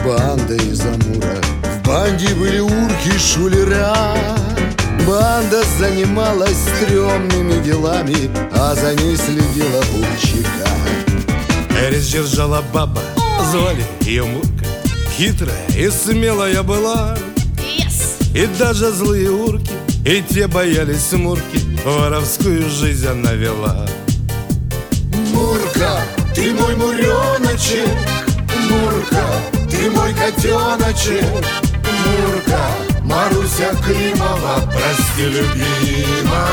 банда из Амура. В банде были урки, шулера. Банда занималась стрёмными делами, а за ней следила бурчика. Держала баба, звали ее Мурка. Хитрая и смелая была, и даже злые урки, и те боялись Мурки, воровскую жизнь она вела. Мурка, ты мой муреночек, Мурка, ты мой котеночек, Мурка, Маруся Климова, прости, любимого.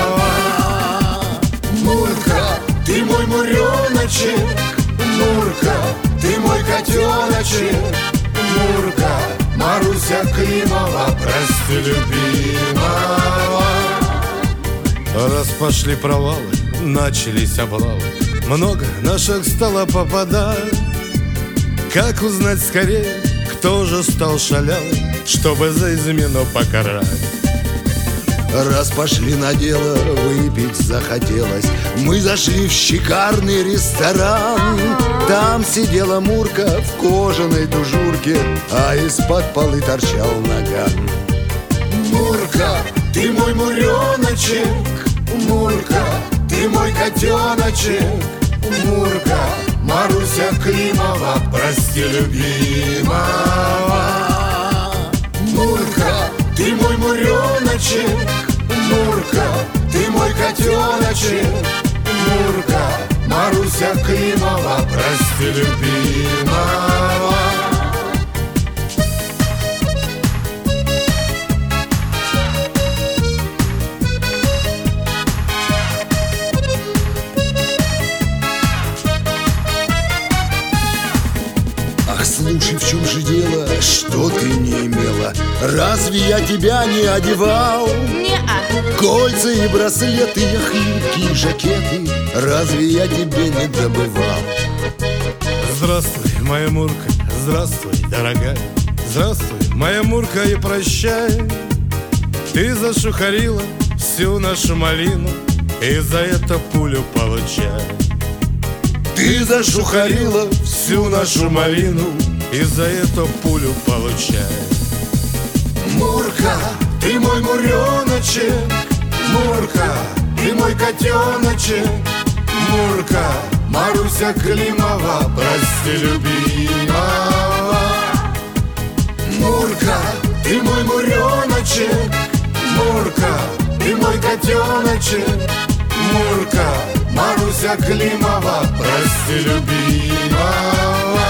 Мурка, ты мой муреночек, Мурка, ты мой котеночек, Мурка, Маруся Климова, прости, любимого. Раз пошли провалы, начались облавы, много наших стало попадать. Как узнать скорее, кто же стал шалявым, чтобы за измену покарать? Раз пошли на дело, выпить захотелось, мы зашли в шикарный ресторан. Там сидела Мурка в кожаной тужурке, а из-под полы торчал наган. Мурка, ты мой муреночек, Мурка, ты мой котеночек, Мурка, Маруся Климова, прости, любимого. Мурка, ты мой муреночек, Мурка, ты мой котеночек, Мурка, Маруся Климова, прости, любимого. Ах, слушай, в чем же дело, что ты не имела? Разве я тебя не одевал? Не-а. Кольца и браслеты, хлипкие жакеты, разве я тебе не добывал? Здравствуй, моя Мурка, здравствуй, дорогая. Здравствуй, моя Мурка, и прощай. Ты зашухарила всю нашу малину, и за это пулю получай. Ты зашухарила Всю нашу малину, и за это пулю получай. Мурка, ты мой муреночек, Мурка, ты мой котеночек, Мурка, Маруся Климова, прости, любимого. Мурка, ты мой муреночек, Мурка, ты мой котеночек, Мурка, Маруся Климова, прости, любимого.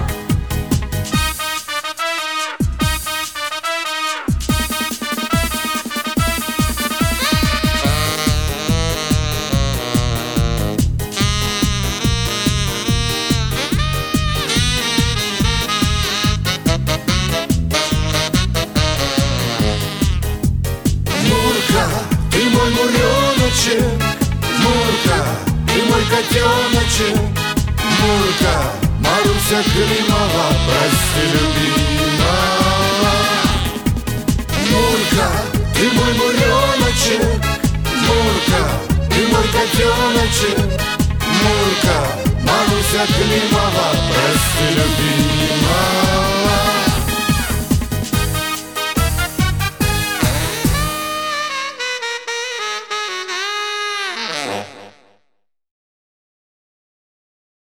Мурка, ты мой муреночек, Мурка, ты мой котеночек, Мурка, Маруся Климова, прости, любимого. Мурка, ты мой муреночек, Мурка, ты мой котеночек, Мурка, Маруся Климова, прости, любимого.